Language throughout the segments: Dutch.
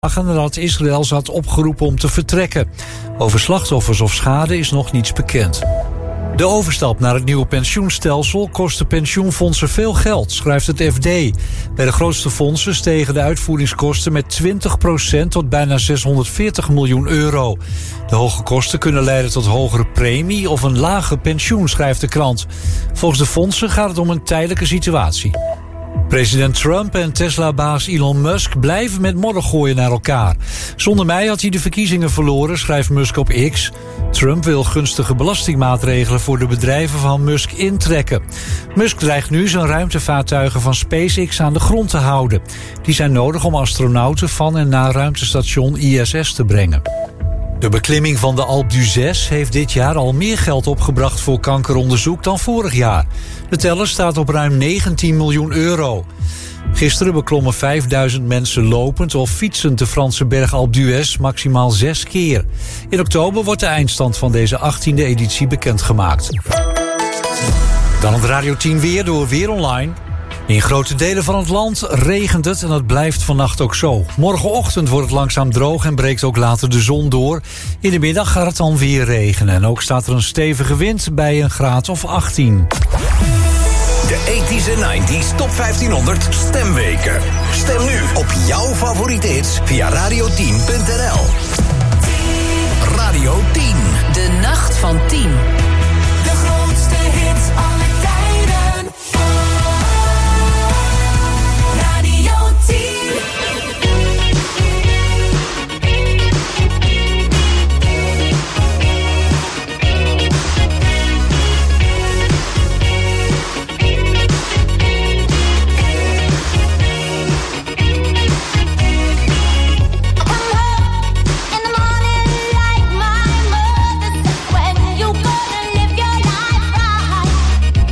nadat Israël ze had opgeroepen om te vertrekken. Over slachtoffers of schade is nog niets bekend. De overstap naar het nieuwe pensioenstelsel kost de pensioenfondsen veel geld, schrijft het FD. Bij de grootste fondsen stegen de uitvoeringskosten met 20% tot bijna 640 miljoen euro. De hoge kosten kunnen leiden tot hogere premie of een lager pensioen, schrijft de krant. Volgens de fondsen gaat het om een tijdelijke situatie. President Trump en Tesla-baas Elon Musk blijven met modder gooien naar elkaar. Zonder mij had hij de verkiezingen verloren, schrijft Musk op X. Trump wil gunstige belastingmaatregelen voor de bedrijven van Musk intrekken. Musk dreigt nu zijn ruimtevaartuigen van SpaceX aan de grond te houden. Die zijn nodig om astronauten van en naar ruimtestation ISS te brengen. De beklimming van de Alpe d'Huez heeft dit jaar al meer geld opgebracht voor kankeronderzoek dan vorig jaar. De teller staat op ruim 19 miljoen euro. Gisteren beklommen 5000 mensen lopend of fietsend de Franse berg Alpe d'Huez maximaal 6 keer. In oktober wordt de eindstand van deze 18e editie bekendgemaakt. Dan het Radio 10 weer door Weer Online. In grote delen van het land regent het en dat blijft vannacht ook zo. Morgenochtend wordt het langzaam droog en breekt ook later de zon door. In de middag gaat het dan weer regenen en ook staat er een stevige wind bij een graad of 18. De 80s en 90s Top 1500 stemweken. Stem nu op jouw favoriete hits via radio10.nl. Radio 10. De nacht van 10. De grootste hits aller tijden. Radio 10. When you gonna live your life right?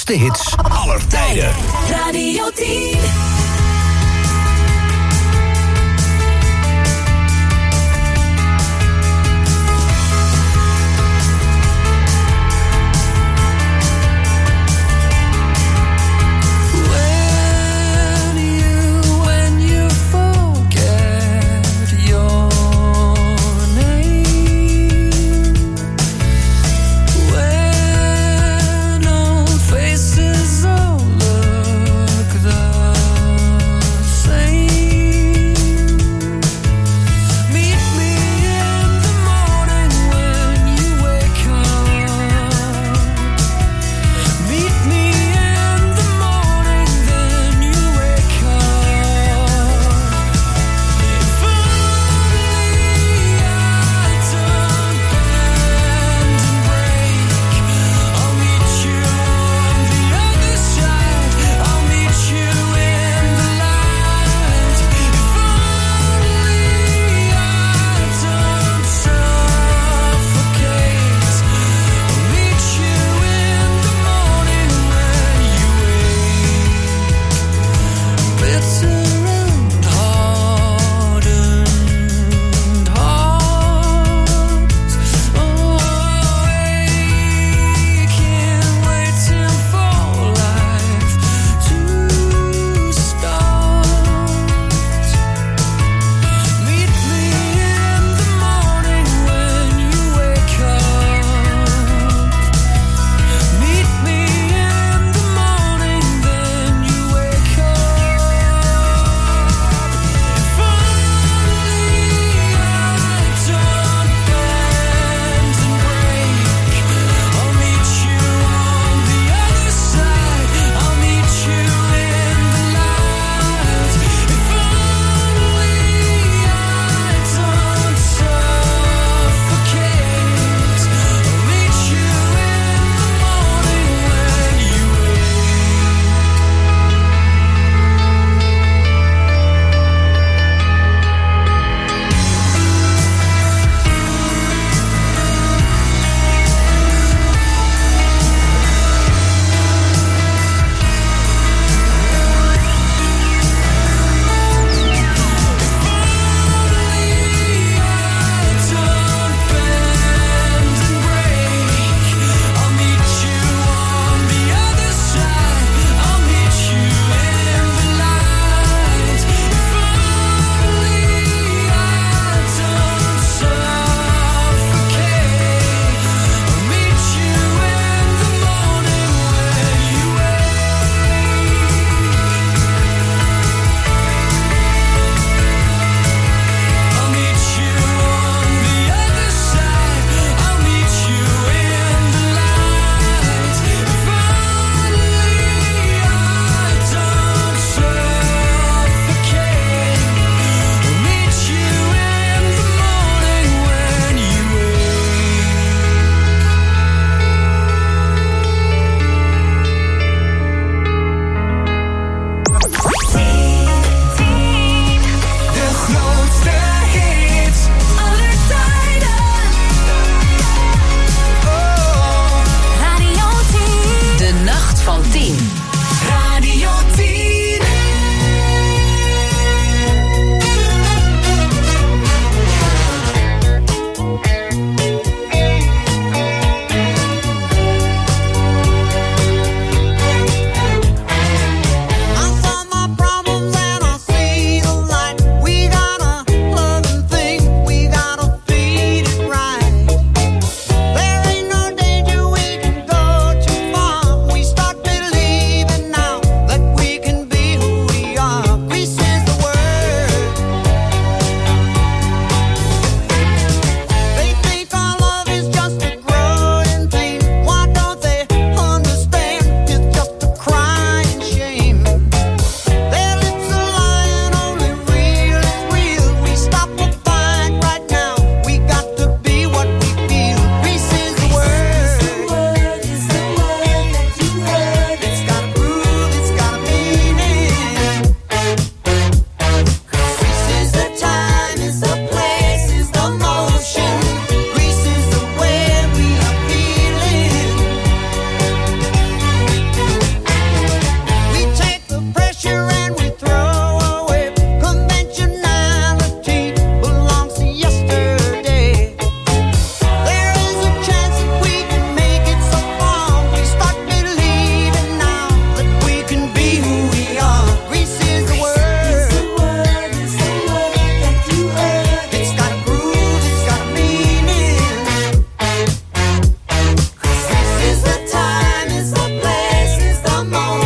grootste hits aller tijden. Radio 10. Faces all look the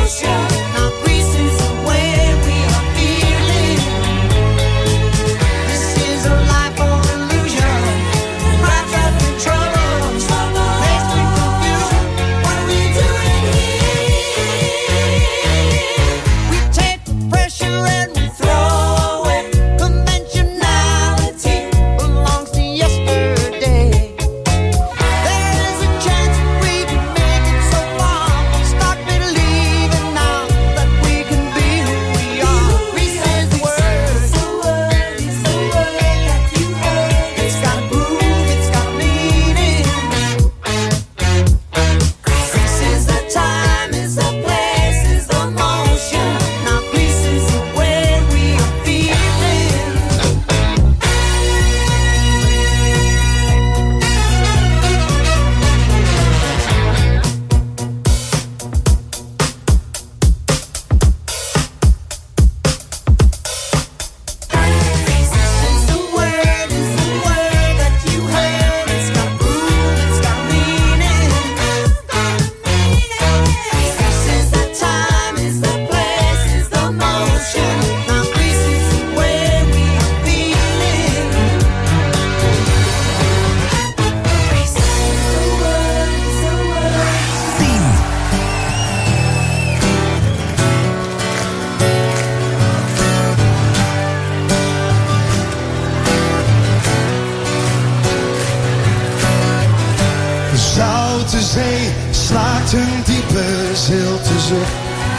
Zoute zee slaakt een diepe zilte zucht.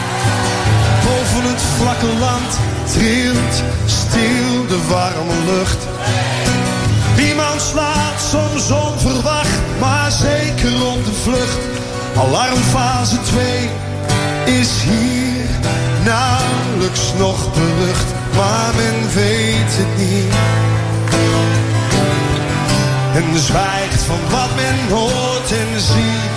Boven het vlakke land trilt stil de warme lucht. Iemand slaat soms onverwacht, maar zeker om de vlucht. Alarmfase 2 is hier nauwelijks nog berucht, maar men weet het niet. En zwijgt van wat men hoort en ziet.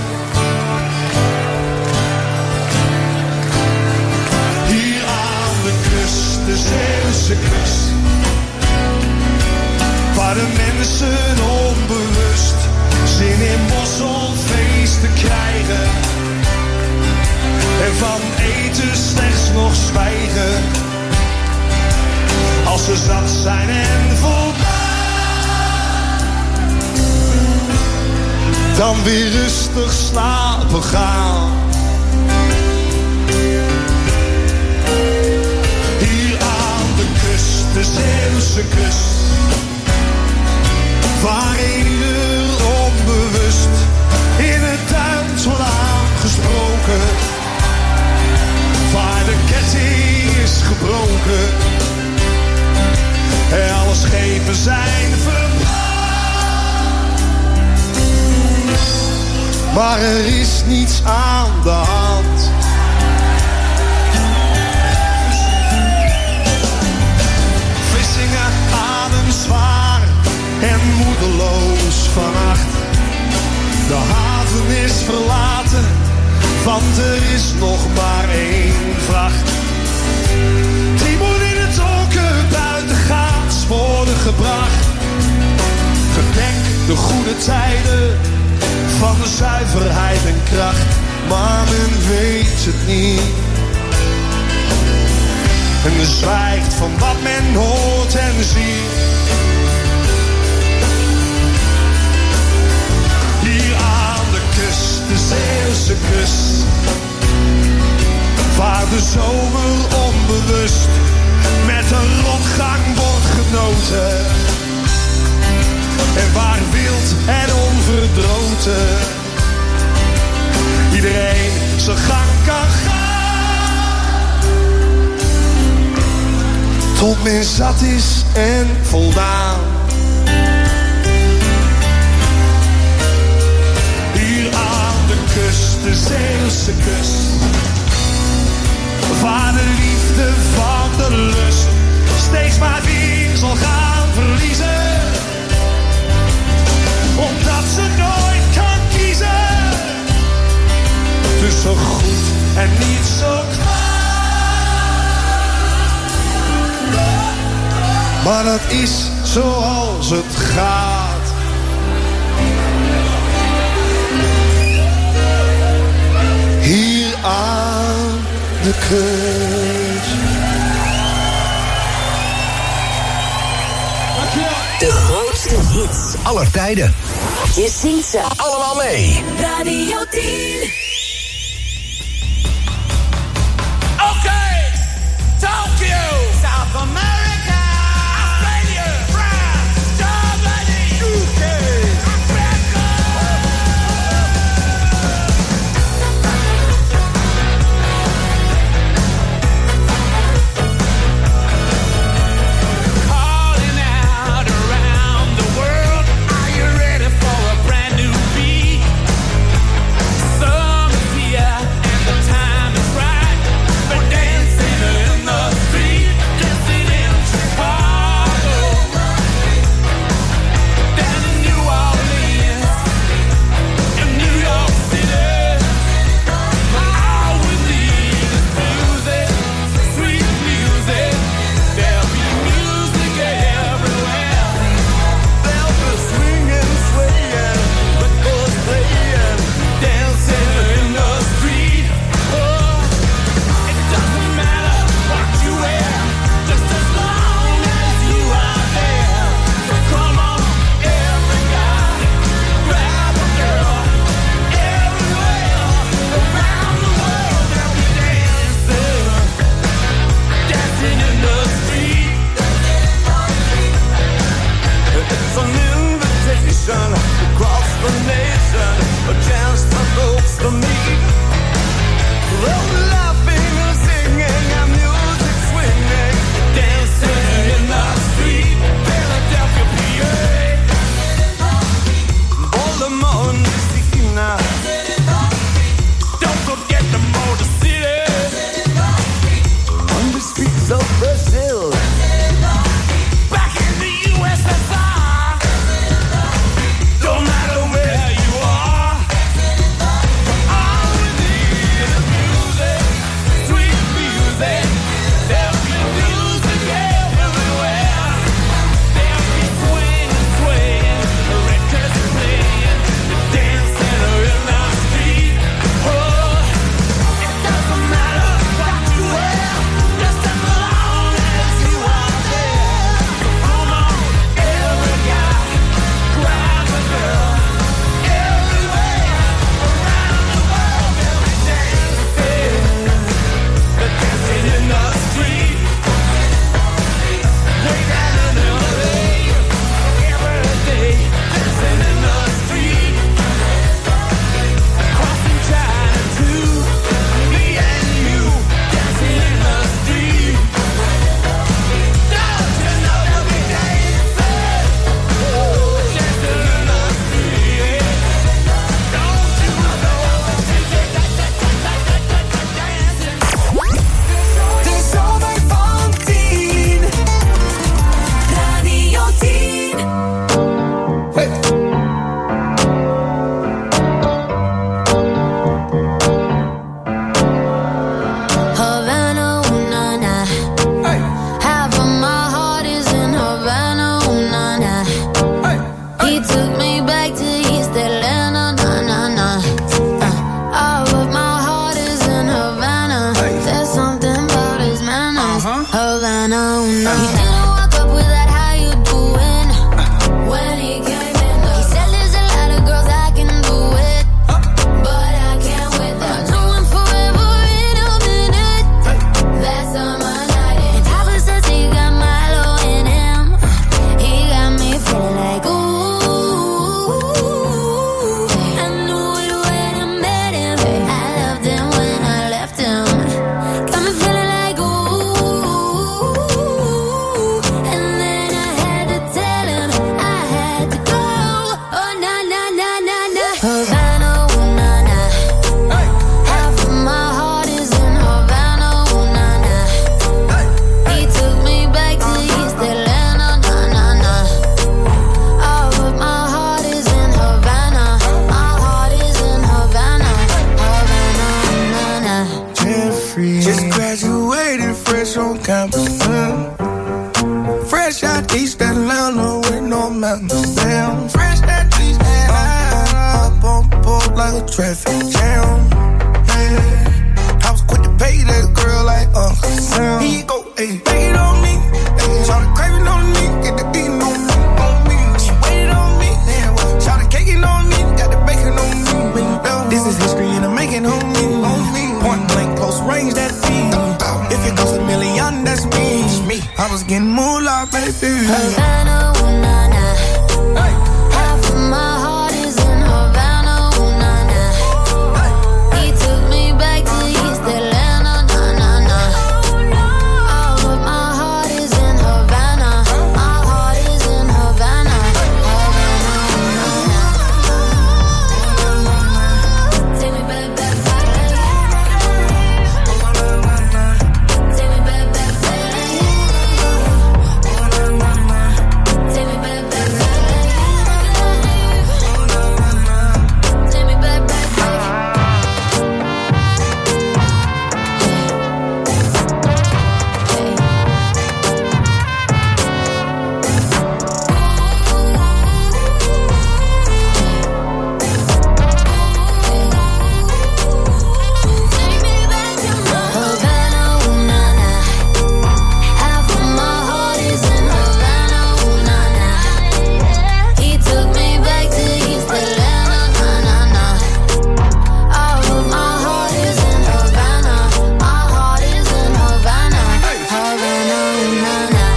Hier aan de kust, de Zeeuwse kust, waar de mensen onbewust zin in mosselfeesten krijgen. En van eten slechts nog zwijgen. Als ze zat zijn en voldaan, dan weer rustig slapen gaan. Hier aan de kust, de Zeeuwse kust, waar 1 uur onbewust in het duimt wordt aangesproken. Waar de ketting is gebroken en alle schepen zijn verbrand. Maar er is niets aan de hand. Vlissingen ademt zwaar en moedeloos vannacht. De haven is verlaten, want er is nog maar 1 vracht. Die moet in het donker buitengaats worden gebracht. Gedenk de goede tijden van de zuiverheid en kracht, maar men weet het niet. En zwijgt van wat men hoort en ziet. Hier aan de kust, de Zeeuwse kust, waar de zomer onbewust met een rotgang wordt genoten. En waar wild en onverdroten iedereen zijn gang kan gaan, tot men zat is en voldaan. Hier aan de kust, de Zeeuwse kust, waar de liefde van de lust steeds maar weer zal gaan verliezen, omdat ze nooit kan kiezen tussen goed en niet zo kwaad. Maar dat is zoals het gaat. Hier aan de keus. De grootste hits aller tijden. Je zingt ze Allemaal mee. Radio 10. Okay, Tokyo, South America, Australia, France, Germany, UK, Africa. Calling out around the world, are you ready for a brand new beat? Summer's here and the time is right. We're dancing in the street, dancing in Chicago, down in New Orleans, in New York City. All we need is music, sweet music. There'll be music everywhere. There'll be swinging, swaying, records playing, dancing in the street. Oh, it doesn't matter what you wear, just as long as you are there. So come on, every guy, grab a girl. Everywhere, around the world, they'll be dancing, dancing in the street. It's an invitation across the nation, a chance for folks to meet. They'll be laughing and singing and music swinging, dancing in the street. Philadelphia, PA, Baltimore, Messina. Don't forget the Motor City, on the streets of Brazil. Back in the USSR, don't matter where you are. All we need is music, sweet music. There'll be music everywhere. There'll be swinging, swaying, records playing, dancing in the street. Oh, it doesn't matter what you wear, just as long as you are there. Come on, every guy, grab a girl. Everywhere, around the world, they'll be dancing, dancing in the street. Way down in LA, every day, dancing in the street. Crossing China too, me and you, dancing in the street. Don't you know they'll be dancing, dancing in the street? Don't you know dancing? De zomer van 10. Radio 10. Havana, ooh, na, na. Half of my heart is in Havana, ooh, na, na. He took me back to East Atlanta, na, na, na. All of my heart is in Havana. There's something about his manners. Havana, ooh, na, na. He didn't walk up with that, how you doing? When he came in, he said there's a lot of girls I can do it, but I can't with them. Do him forever in a minute. That summer night, and Papa says he got Milo in him. He got me feeling like ooh. I knew it when I met him. I loved him when I left him. Got me feeling like ooh. And then I had to tell him I had to go. Oh na na na na na. Havana, ooh, na, na. Half of my heart is in Havana, ooh, na, na. He took me back to East Atlanta, na, na, na. All of my heart is in Havana. My heart is in Havana. Havana, na, na. Jeffrey just graduated fresh on campus. Fresh out East Atlanta with no mountains down. Fresh out East Atlanta, up on board like a traffic jam. I was quick to pay that was getting moolah, baby. Havana, ooh, nah, nah. Half of my heart is in Havana, ooh, nah, nah. He took me back to East Atlanta, nah, nah, nah. All of my heart is in Havana. My heart is in Havana. Havana, ooh, nah, nah. Take me back, back, back. Take me back, back, back. Take me back, back, back. Take me back, back, back. Havana, ooh, nah, nah. Half of my heart is in Havana, ooh, nah, nah. He took me back to East Atlanta, nah, nah, nah. All of my heart is in Havana. My heart is in Havana. Havana, ooh, nah, nah.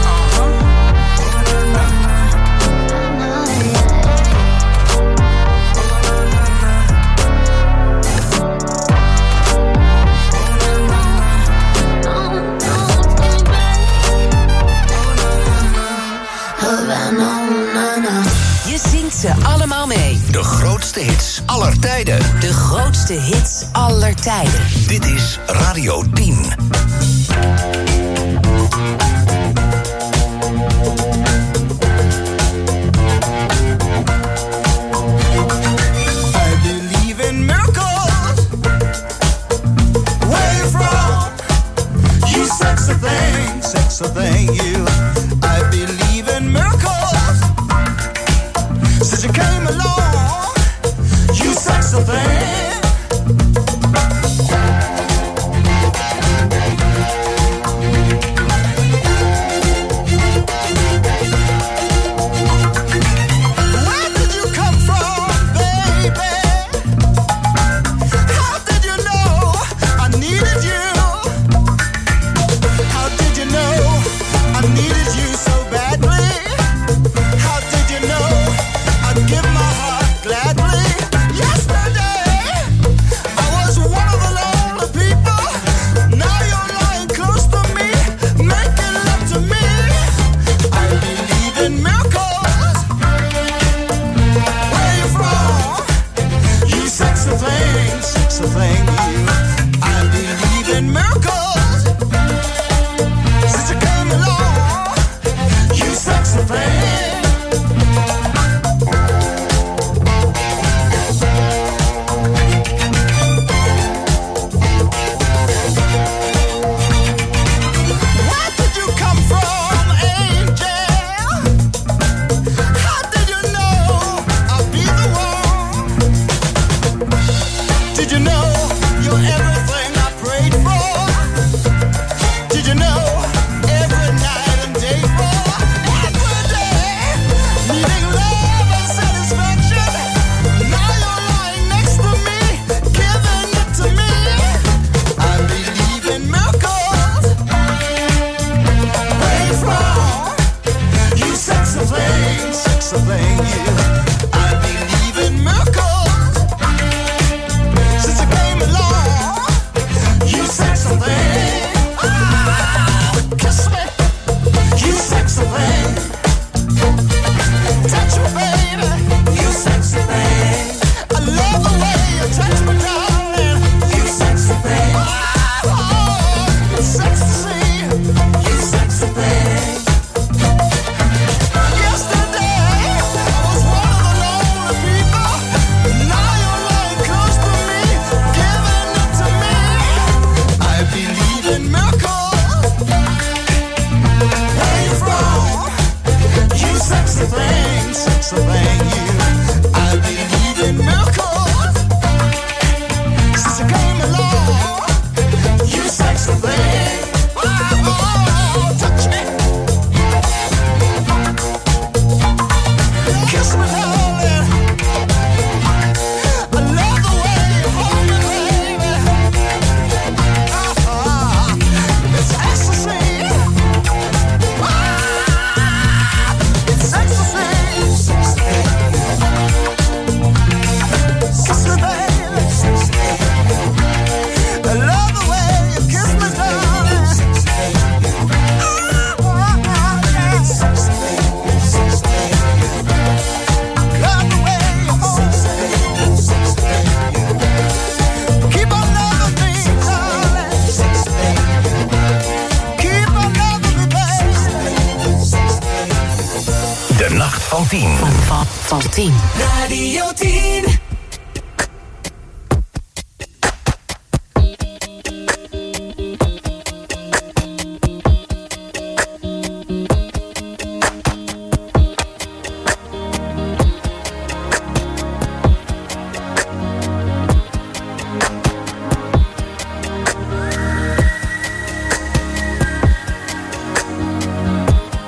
Havana, ooh, nah, nah. Je zingt ze allemaal mee. De grootste hits aller tijden. De grootste hits aller tijden. Dit is Radio 10. I believe in miracles. Where you from? You sexy thing, you. I believe in miracles. Since you came along, you sexy thing. Where did you come from, baby? How did you know I needed you? How did you know I needed you so badly? How did you know I'd give my heart gladly? Yesterday, I was one of the lonely people. Now you're lying close to me, making love to me. I believe in miracles. Where you from? You sexy thing, you. I believe in miracles. Since you came along, you sexy thing. Where did you come from, angel? How did you know I'd be the one? Did you know you're everything I prayed for? Did you know every night and day for? Every day, needing love and satisfaction. Now you're lying next to me, giving it to me. I believe in miracles. Where you from? You sexy thing, you. I believe in miracles. Since you came along, you sexy thing. Kiss me, you sexy thing. Touch me, baby, you sexy thing. I love the way you touch me, darling. You sexy thing. Oh, sexy, you sexy thing. Yesterday, I was one of the lonely people. Now you're lying close to me, giving it to me. I believe in miracles. Where you from? You sexy thing, you. I believe in miracles. Since you came along, you sexy thing. Oh, touch me. Kiss me, darling. I love the way you hold me, baby. It's ecstasy. Oh, van 10. Van 10. Radio 10.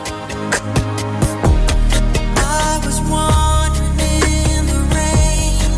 I was wandering in the rain.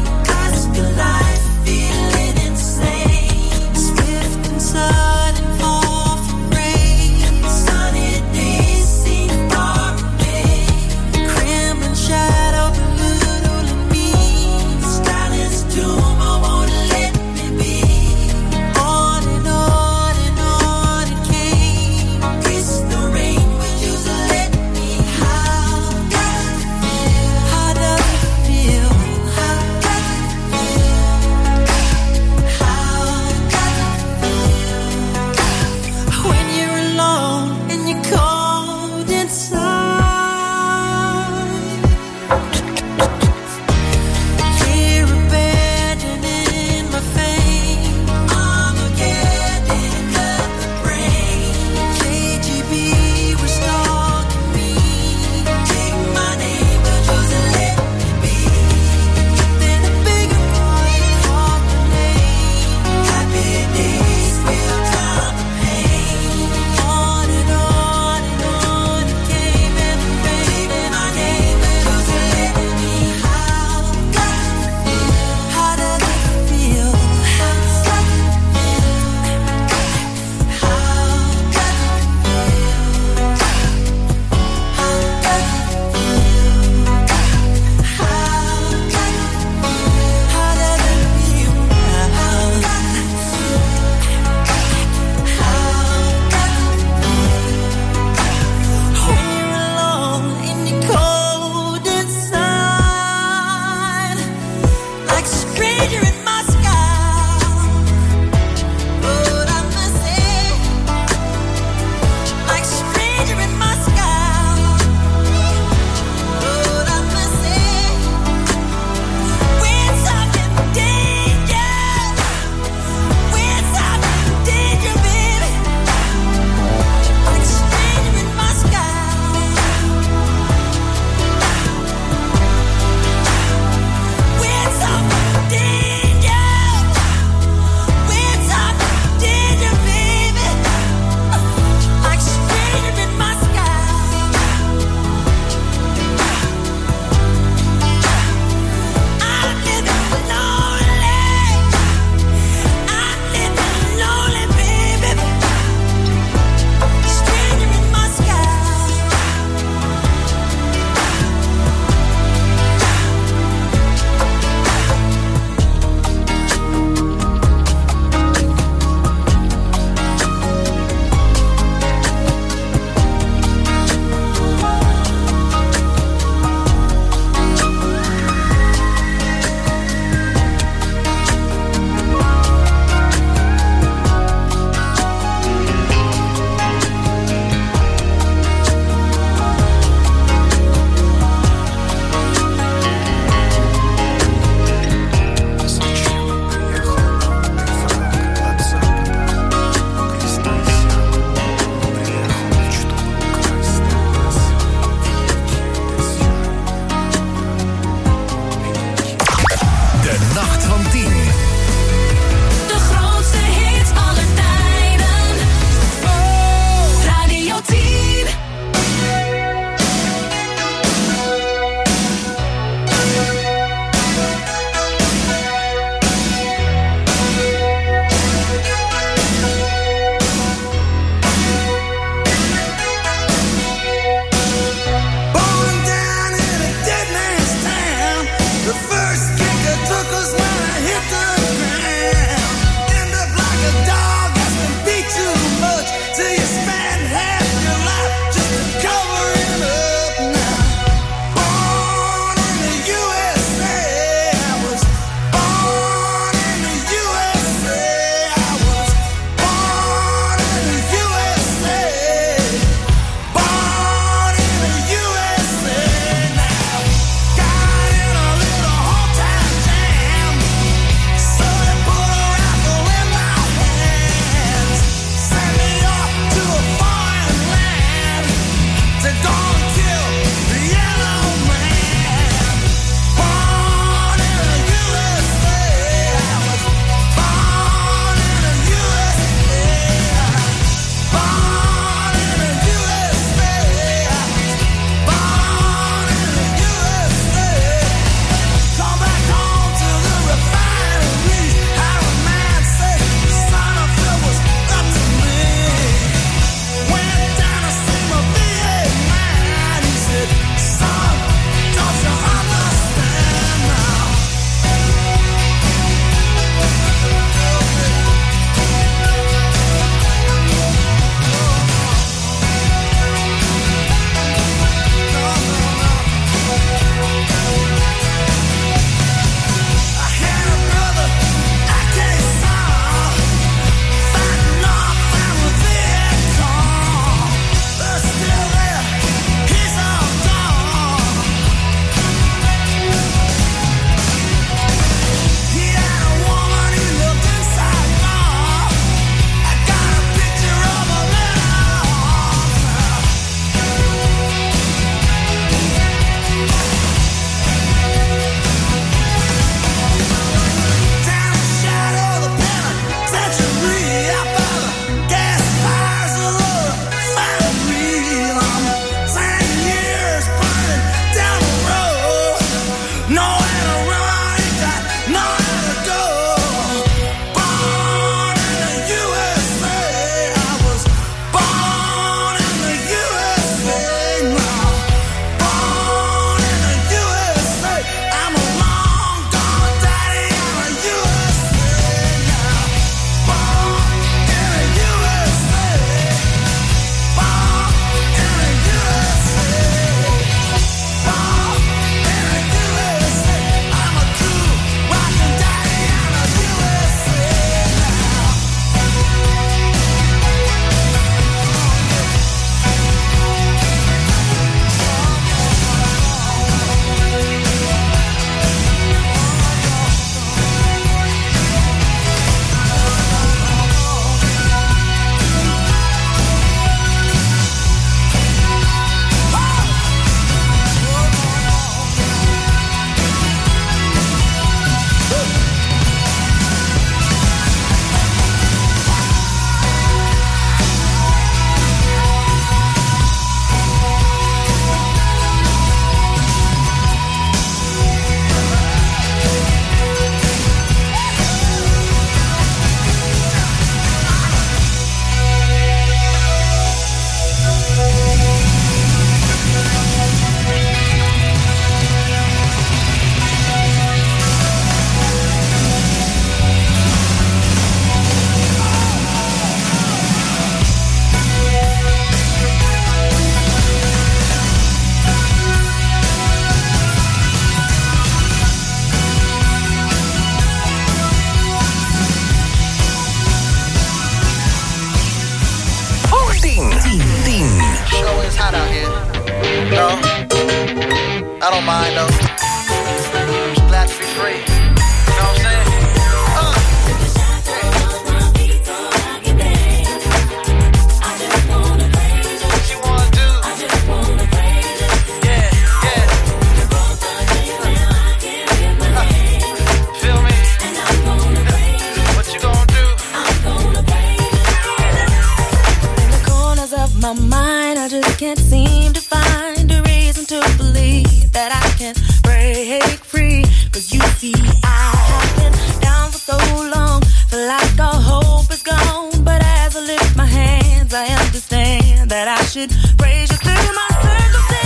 my mind, I just can't seem to find a reason to believe that I can break free. 'Cause you see, I have been down for so long, feel like all hope is gone. But as I lift my hands, I understand that I should praise you through my circumstance.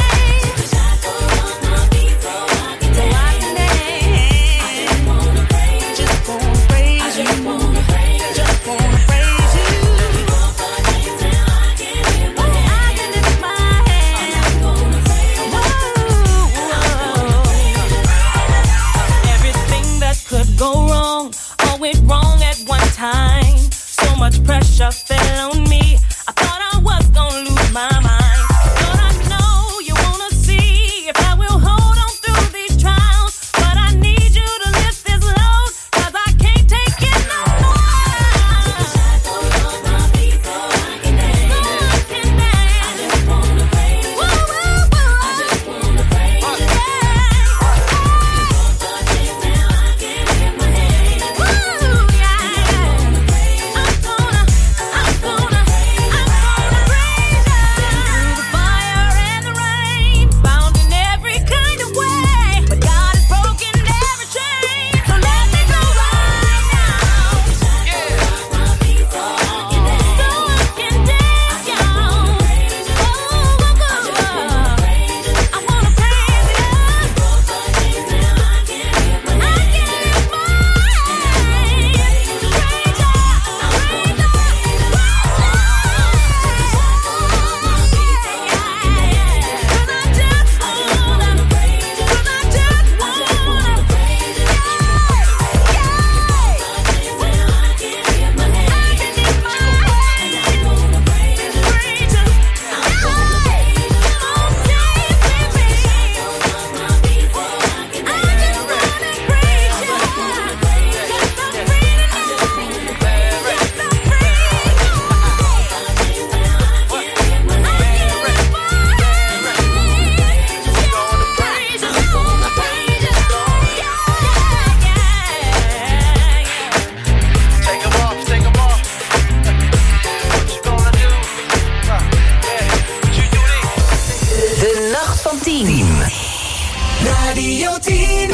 Go wrong, all went wrong at one time. So much pressure fell on me. I thought I was gonna lose my mind. But I know you wanna see if I will hold on through these trials. But I need you to lift this load, 'cause I can't take it no more. The shackles on my feet so I can dance. So I can dance. I just wanna praise you. I just wanna praise you. Radio 10.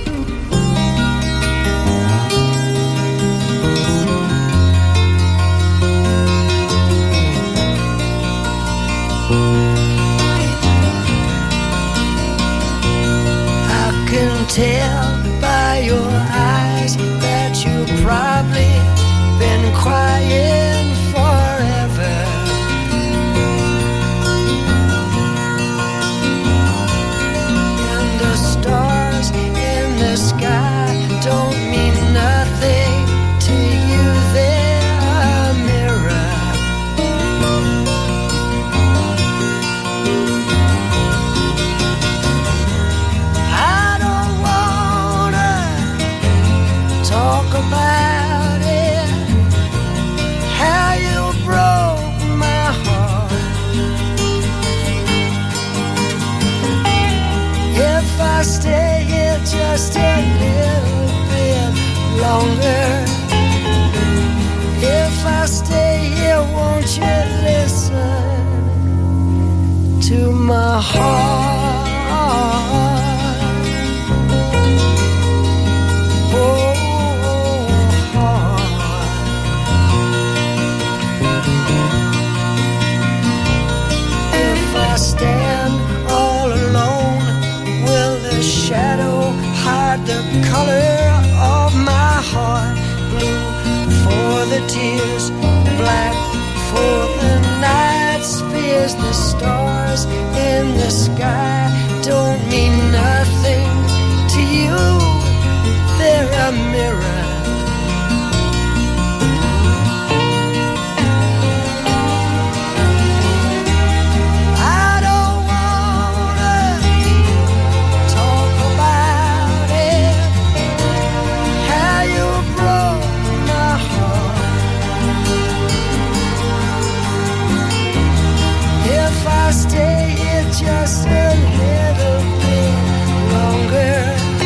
I can tell by your eyes that you've probably been crying forever. And the stars in the sky don't mean nothing to you, they're a mirror. I don't wanna talk about it, how you broke my heart. If I stay here just a little bit longer, if I stay here, won't you listen to my heart? Oh, heart. If I stand all alone, will the shadow hide the color of my heart? Blue for the tears, black for the night's fears. The stars in the sky don't mean nothing to you, they're a mirror. I don't wanna talk about it, how you broke my heart. If I stay here just a little bit longer,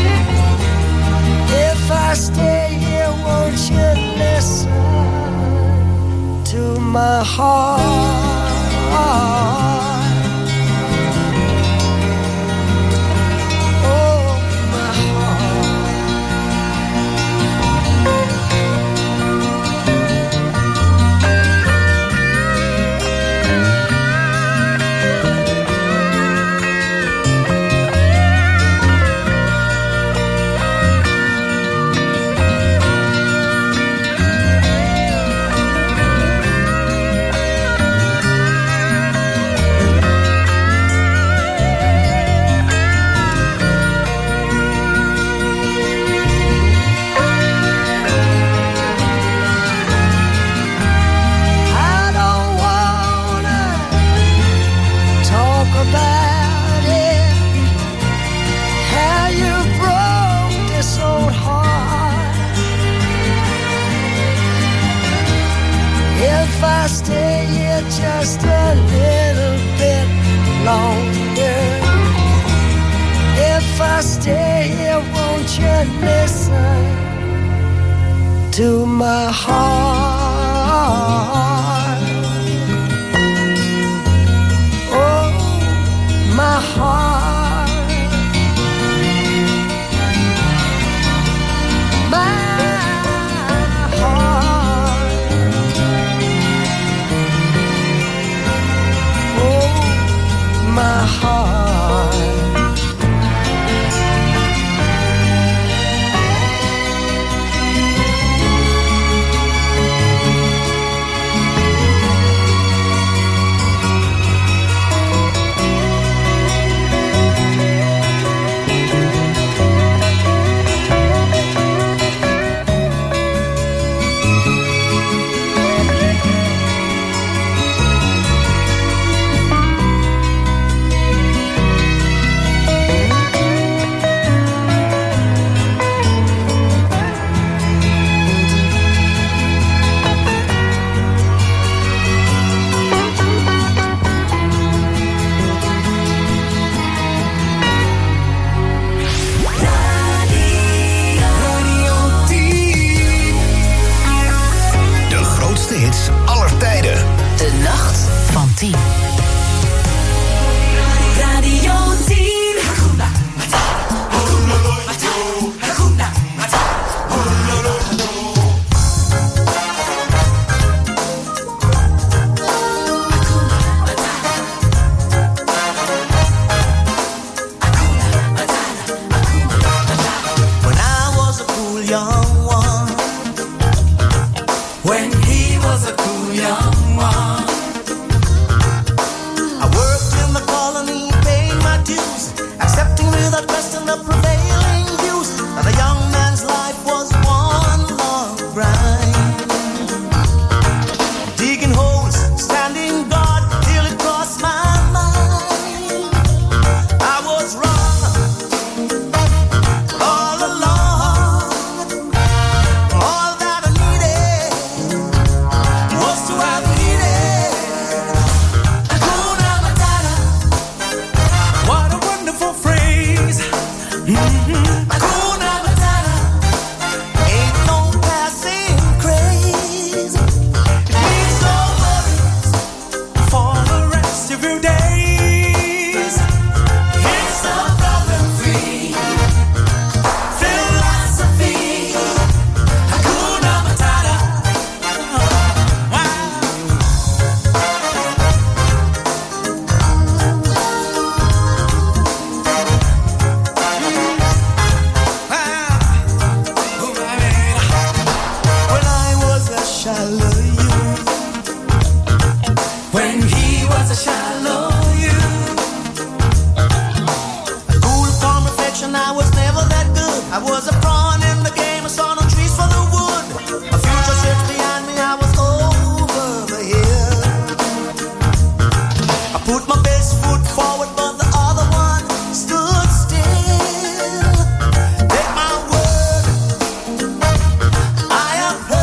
if I stay here, won't you listen to my heart? Just a little bit longer. If I stay here, won't you listen to my heart? Oh, my heart. My my heart.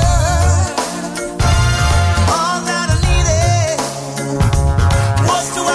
Was to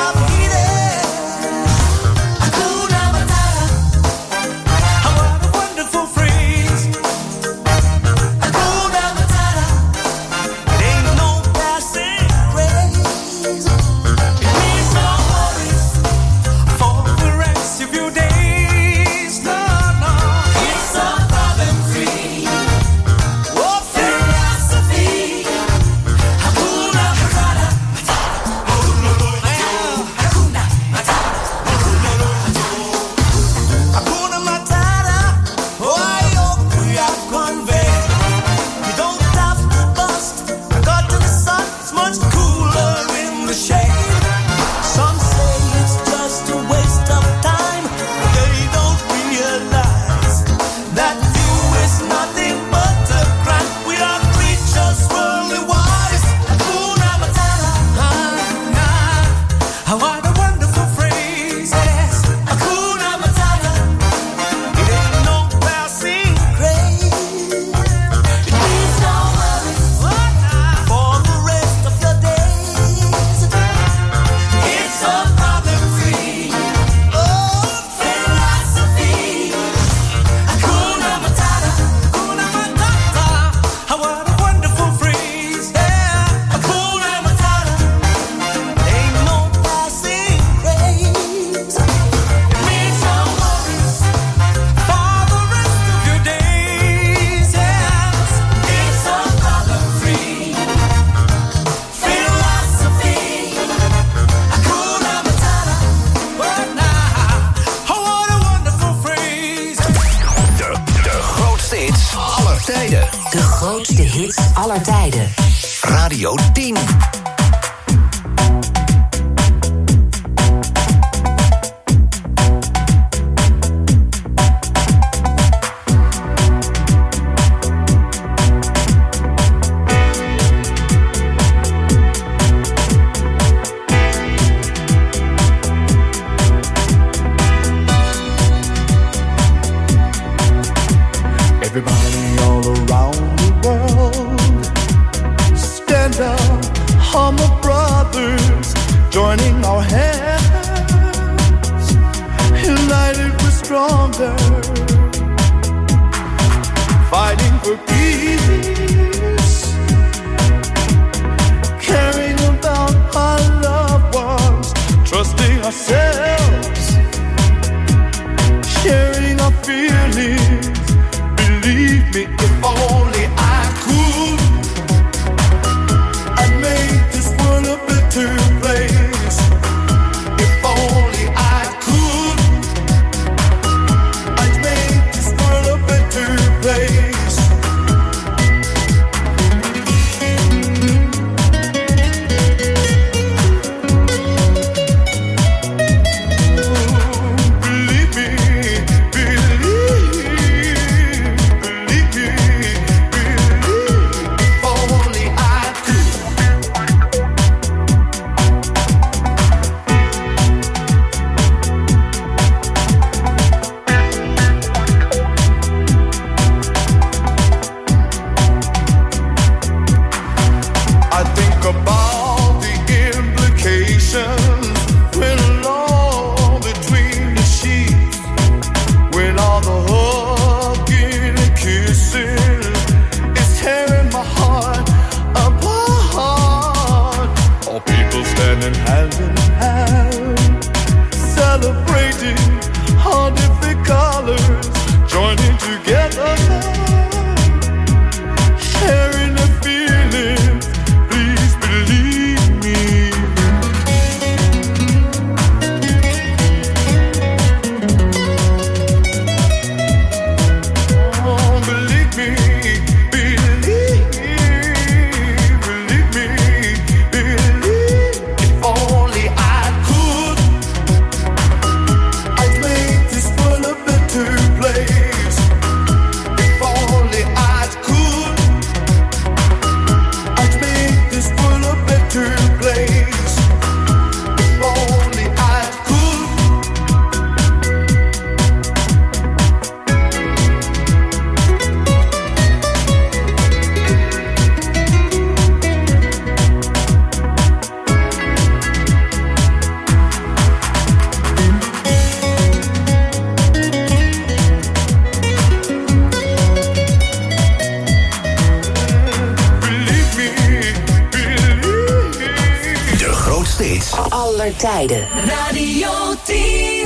grootste hits aller tijden. Radio 10. Everybody all around the world, stand up, humble brothers, joining our hands, united we're stronger, fighting for peace, caring about our loved ones, trusting ourselves, sharing our feelings. Believe me, if only I could, I'd make this world a better place. If only I could, I'd make this world a better place. Believe me, about the implications when alone between the sheets, when all the hugging and kissing is tearing my heart apart. All people standing hand in hand, celebrating all different colors, joining together, sharing the feelings. Believe me. Oh, believe me, believe me, believe. If only I could, I'd make this world a better place. If only I could, I'd make this world a better place. If only I could. Believe me, believe. De grootste hits. Aller tijden. Radio 10.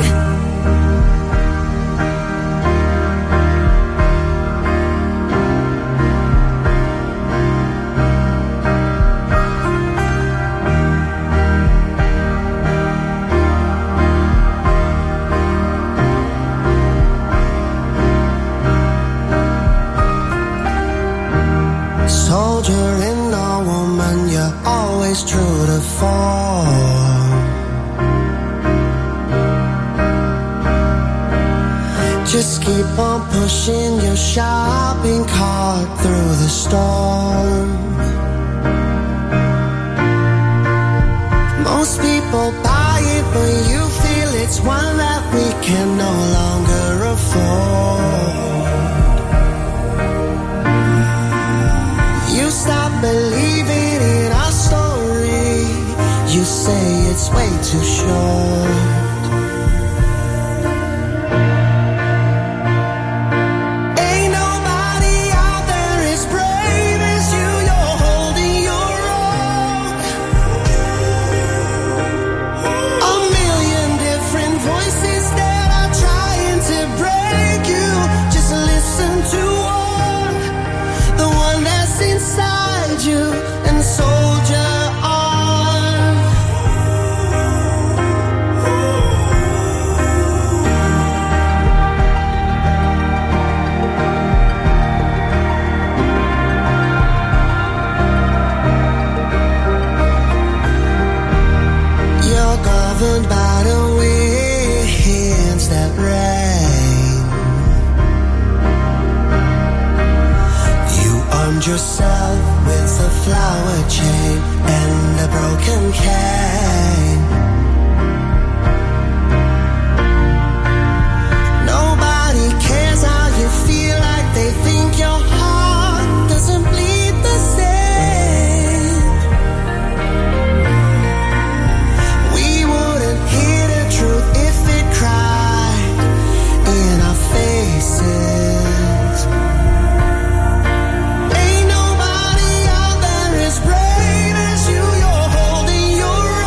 Soldier in a woman, you're always true to form. Just keep on pushing your shopping cart through the storm. Most people buy it, but you feel it's one that we can no longer afford. You stop believing in our story. You say it's way too short. Ain't nobody out there as brave as you. You're holding your own. A million different voices that are trying to break you. Just listen to one, the one that's inside you, and soldier on. found yourself with a flower chain and a broken cane. Nobody cares how you feel, like they think your heart doesn't bleed the same. We wouldn't hear the truth if it cried in our faces. Ain't nobody out there as brave as you. You're holding your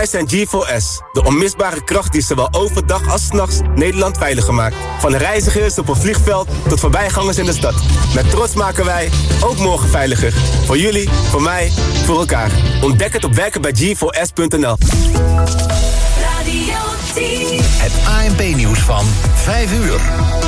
zijn G4S, de onmisbare kracht die zowel overdag als 's nachts Nederland veiliger maakt. Van reizigers op een vliegveld tot voorbijgangers in de stad. Met trots maken wij ook morgen veiliger. Voor jullie, voor mij, voor elkaar. Ontdek het op werkenbij G4S.nl. Radio 10. Het ANP-nieuws van 5 uur.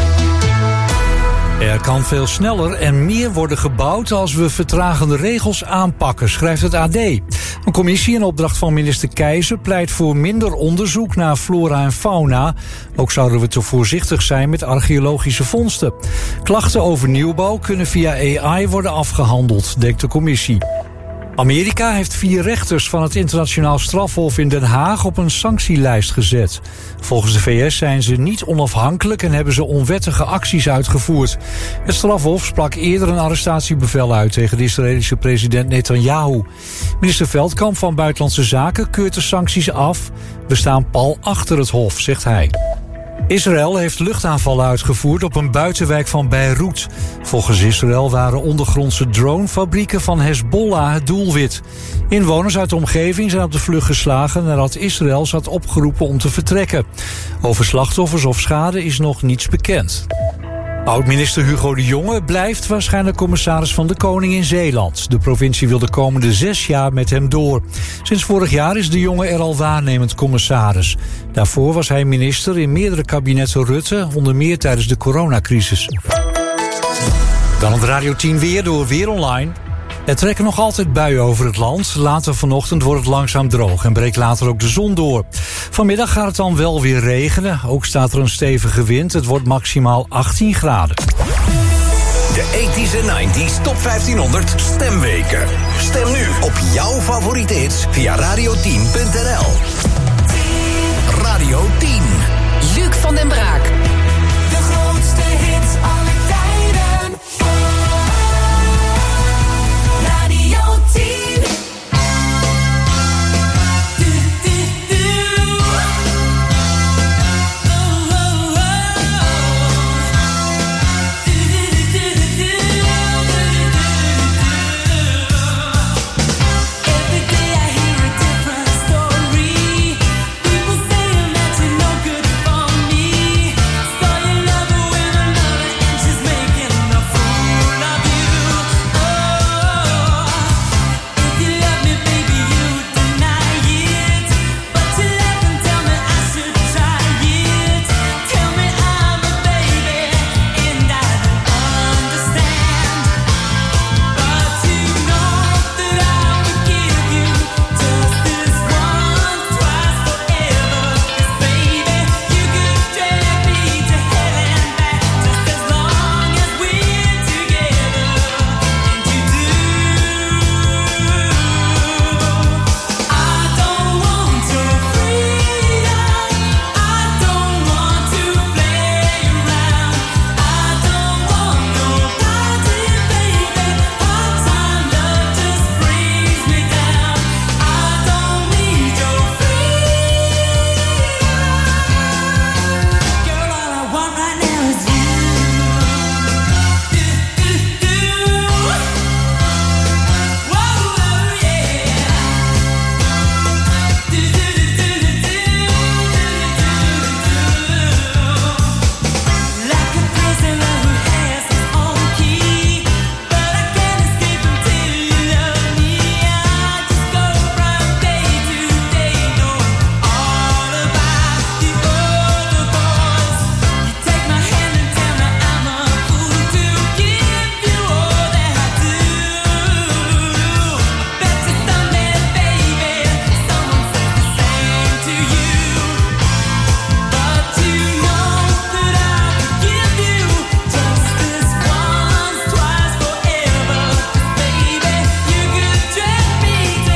Er kan veel sneller en meer worden gebouwd als we vertragende regels aanpakken, schrijft het AD. Een commissie in opdracht van minister Keizer pleit voor minder onderzoek naar flora en fauna. Ook zouden we te voorzichtig zijn met archeologische vondsten. Klachten over nieuwbouw kunnen via AI worden afgehandeld, denkt de commissie. Amerika heeft 4 rechters van het Internationaal Strafhof in Den Haag op een sanctielijst gezet. Volgens de VS zijn ze niet onafhankelijk en hebben ze onwettige acties uitgevoerd. Het strafhof sprak eerder een arrestatiebevel uit tegen de Israëlische president Netanyahu. Minister Veldkamp van Buitenlandse Zaken keurt de sancties af. We staan pal achter het hof, zegt hij. Israël heeft luchtaanvallen uitgevoerd op een buitenwijk van Beirut. Volgens Israël waren ondergrondse dronefabrieken van Hezbollah het doelwit. Inwoners uit de omgeving zijn op de vlucht geslagen nadat Israël ze had opgeroepen om te vertrekken. Over slachtoffers of schade is nog niets bekend. Oud-minister Hugo de Jonge blijft waarschijnlijk commissaris van de Koning in Zeeland. De provincie wil de komende 6 jaar met hem door. Sinds vorig jaar is de Jonge er al waarnemend commissaris. Daarvoor was hij minister in meerdere kabinetten Rutte, onder meer tijdens de coronacrisis. Dan op Radio 10 weer door Weer Online. Er trekken nog altijd buien over het land. Later vanochtend wordt het langzaam droog en breekt later ook de zon door. Vanmiddag gaat het dan wel weer regenen. Ook staat er een stevige wind. Het wordt maximaal 18 graden. De 80s en 90s Top 1500 Stemweken. Stem nu op jouw favoriete hits via radio10.nl. Radio 10. Luc van den Braak.